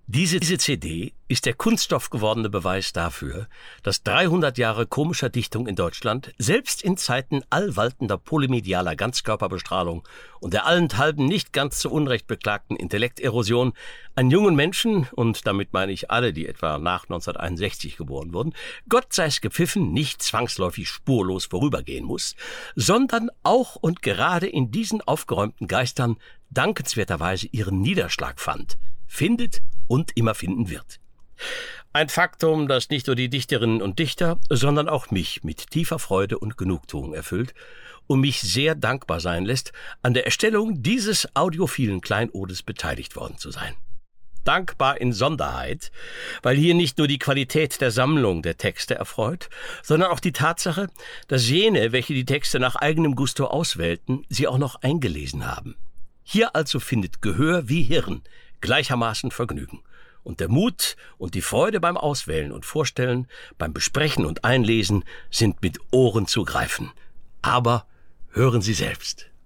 Diese CD ist der kunststoffgewordene Beweis dafür, dass 300 Jahre komischer Dichtung in Deutschland, selbst in Zeiten allwaltender polymedialer Ganzkörperbestrahlung und der allenthalben nicht ganz zu Unrecht beklagten Intellekterosion, an jungen Menschen, und damit meine ich alle, die etwa nach 1961 geboren wurden, Gott sei's gepfiffen, nicht zwangsläufig spurlos vorübergehen muss, sondern auch und gerade in diesen aufgeräumten Geistern dankenswerterweise ihren Niederschlag fand, findet und immer finden wird. Ein Faktum, das nicht nur die Dichterinnen und Dichter, sondern auch mich mit tiefer Freude und Genugtuung erfüllt und mich sehr dankbar sein lässt, an der Erstellung dieses audiophilen Kleinodes beteiligt worden zu sein. Dankbar in Sonderheit, weil hier nicht nur die Qualität der Sammlung der Texte erfreut, sondern auch die Tatsache, dass jene, welche die Texte nach eigenem Gusto auswählten, sie auch noch eingelesen haben. Hier also findet Gehör wie Hirn gleichermaßen Vergnügen. Und der Mut und die Freude beim Auswählen und Vorstellen, beim Besprechen und Einlesen sind mit Ohren zu greifen. Aber hören Sie selbst.